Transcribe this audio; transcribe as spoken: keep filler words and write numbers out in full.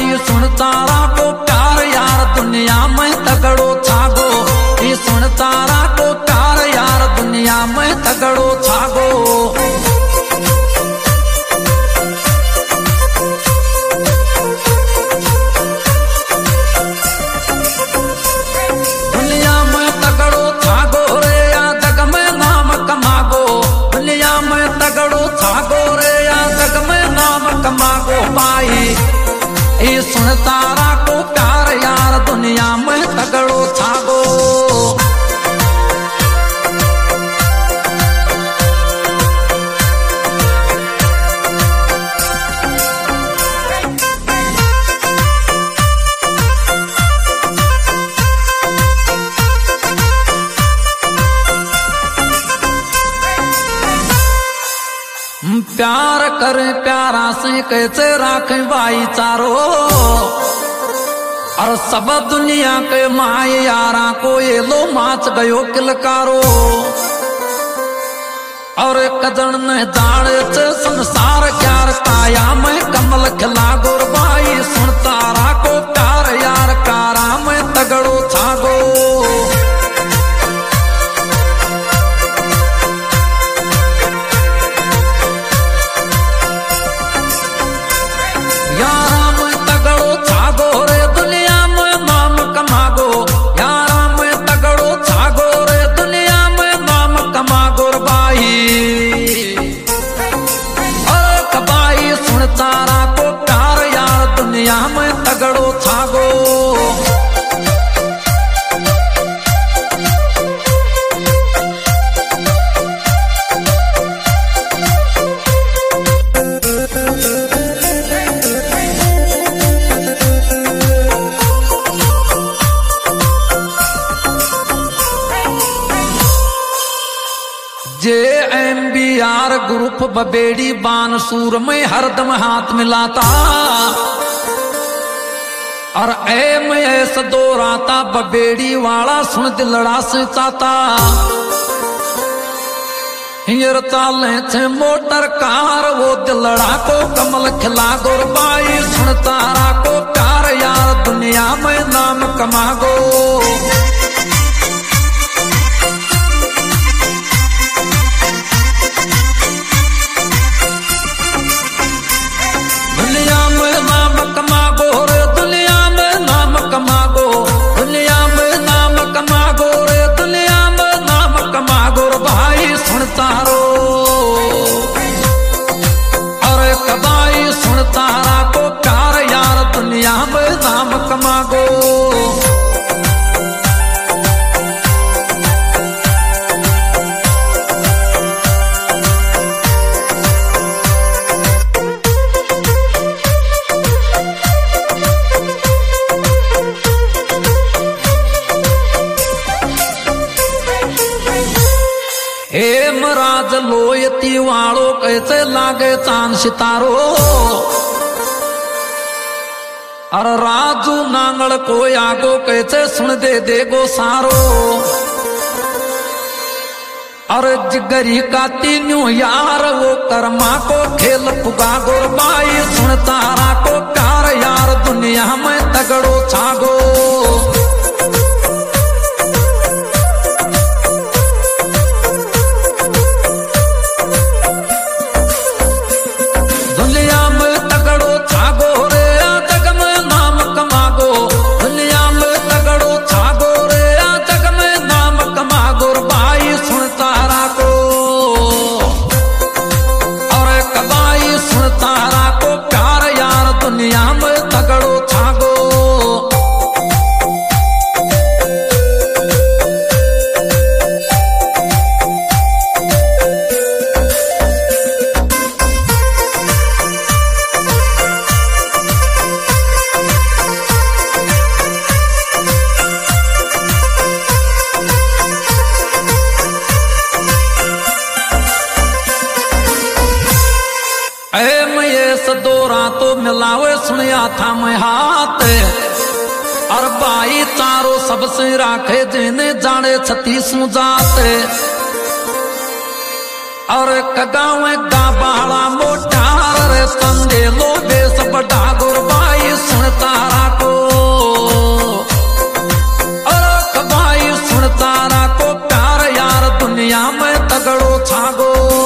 By सुन तारा को प्यार यार दुनिया में तगड़ो छागो। ये सुन तारा को प्यार यार दुनिया में तगड़ो छागो। ये सुन तारा को प्यार यार दुनिया में तगड़ो छागो। प्यार करे प्यारा से कैसे राखे भाईचारो। और सब दुनिया के माय यारा को ये लो माच गयो किलकारो। और कजन ने जाने से संसार क्यार काया में कमल खिला गोर भाई सुन तारा को प्यार यार कारा में तगड़ो छागो। तारा को प्यार यार दुनिया में तगड़ो छागो। J M B R group Babedi Bansur में हरदम हाथ मिलाता। और एम एस दोराता बबेड़ी वाला सुन दिलड़ा से चाहता। हियर चाले थे मोटर कार वो दिलड़ा को कमल खिला गोर बाई सुन तारा को प्यार यार दुनिया में नाम कमागो। कमागो हेमराज लोयती वालो कैसे लागे चांद सितारो। और राजू नांगल को आगो कैसे सुन दे देगो सारो। और जिगरी का तीनों यार वो कर्मा को खेल पुगा गोर बाई सुन तारा को प्यार यार दुनिया में तगड़ो छागो। दोरा तो मिलावे सुनिया था मैं हाथ। और भाई चारों सबसे राखे जिन्हें जाने छत्तीस जाते। और कगाव गा बाड़ा मोटा रे संगे लो बेस बड़ा गुरबाई सुनता छागो।